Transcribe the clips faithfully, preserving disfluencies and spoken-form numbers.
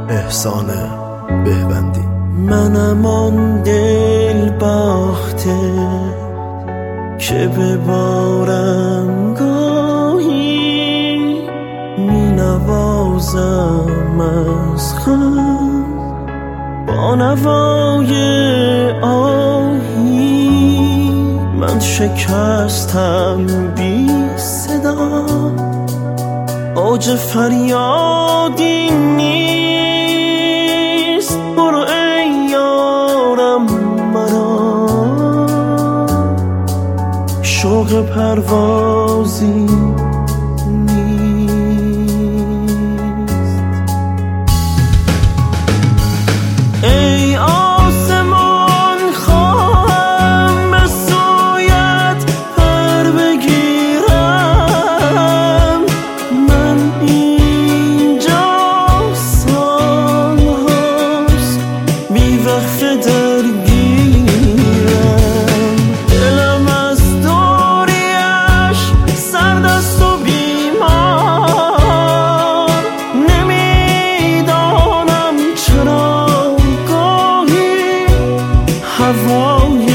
احسان بهوندی. منم آن دل باخته که ببارم گاهی می نوازم از غم با نوای آهی. من شکستم بی صدا، اوج فریادی نیست. برو ای یارم مرا، شوق پروازی ای آسمان خواهم به سویت پر بگیرم. من اینجا سالهاست بی وقفه درگیرم. دلم از دوریش سرد است و بیمار، نمیدانم چرا هوای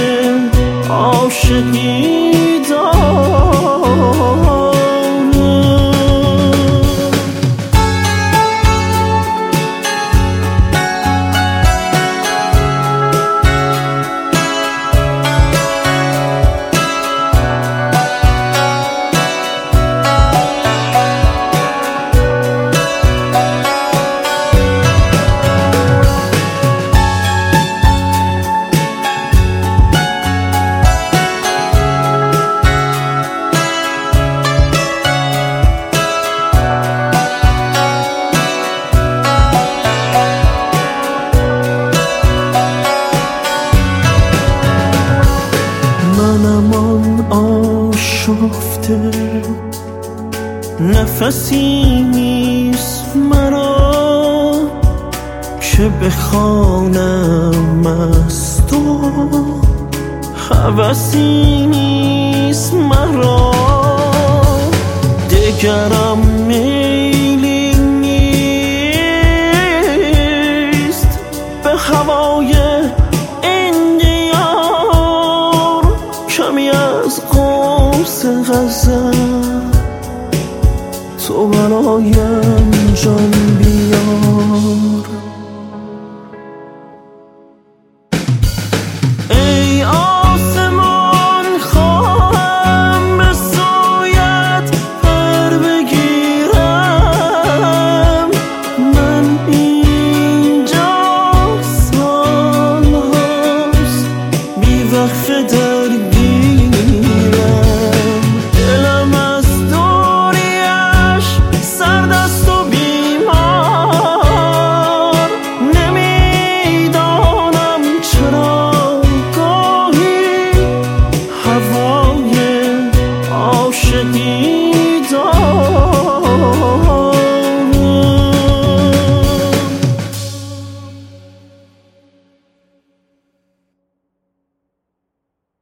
عاشقی دارم. منم آن آشفته، نفسی نیست مرا که بخوانم از تو. هوسی نیست مرا، دگرم میلی نیست به هوای کمی از قوس غزل تو برایم جان